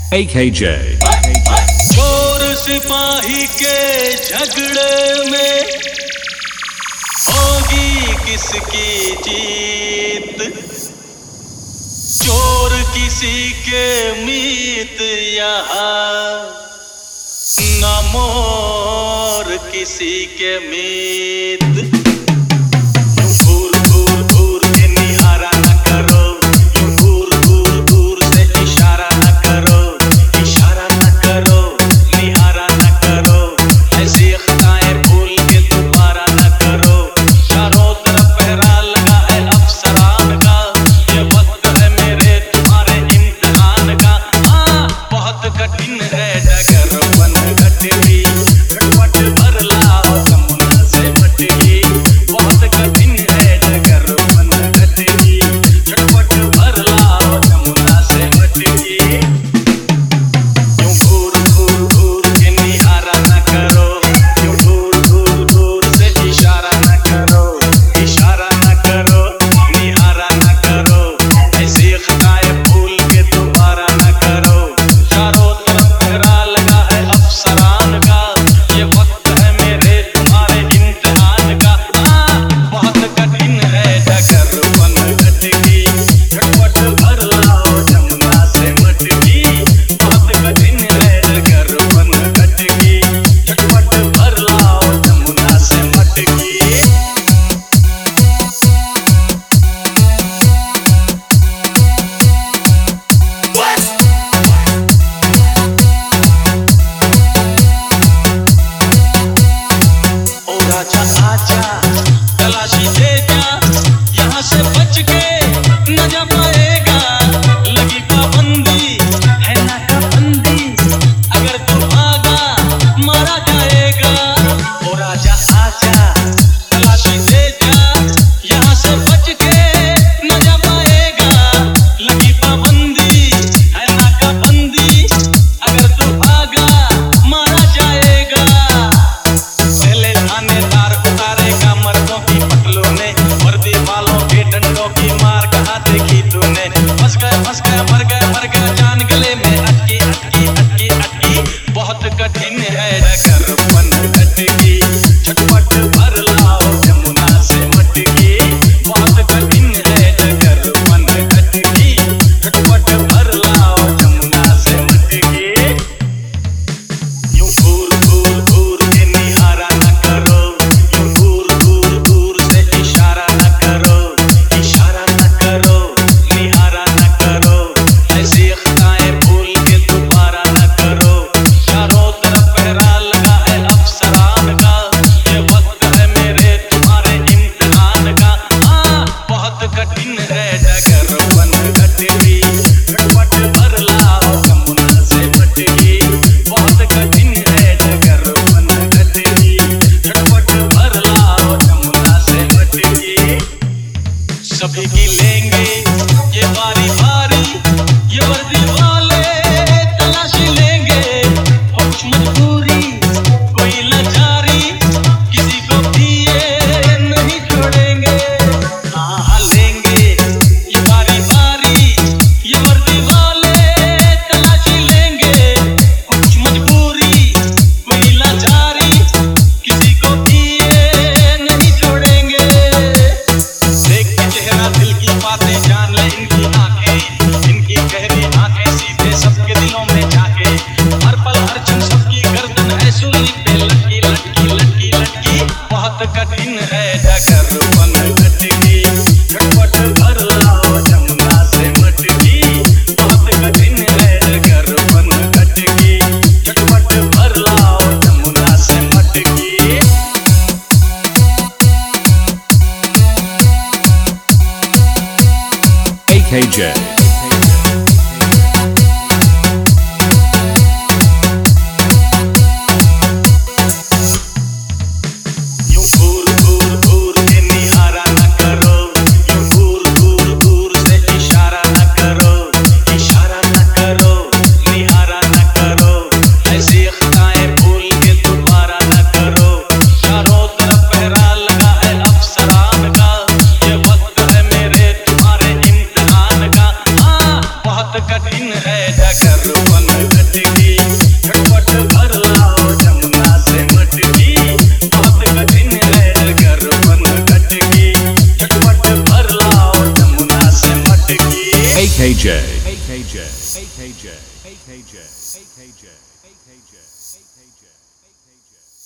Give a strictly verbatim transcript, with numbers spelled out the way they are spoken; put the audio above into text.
A K J। चोर सिपाही के झगड़े में होगी किसकी जीत, चोर किसी के मीत यहाँ न मोर किसी के मीत। सभी की लेंगे ये बारी बारी, ये वर्दी वाले तलाशी लेंगे। हो कुछ मजबूरी कोई लाचारी, किसी को भी ये नहीं छोड़ेंगे। हाँ लेंगे ये बारी बारी, ये वर्दी वाले तलाशी लेंगे। हो कुछ मजबूरी कोई लाचारी, किसी को भी ये नहीं छोड़ेंगे। देख के चेहरा दिल की बातें जान ले इनकी आंखें, इनकी गहरी आंखें सीधे सबके दिलों में जाके। हर पल हर क्षण सबकी गर्दन है सूली पे लटकी लटकी लटकी लटकी। बहुत कठिन है डगर बन लटकी, झटपट भर लाओ जमुना से मटकी। बहुत कठिन है डगर बन लटकी, झटपट भर लाओ जमुना से मटकी। A K J। कठिन है डगर बन K J.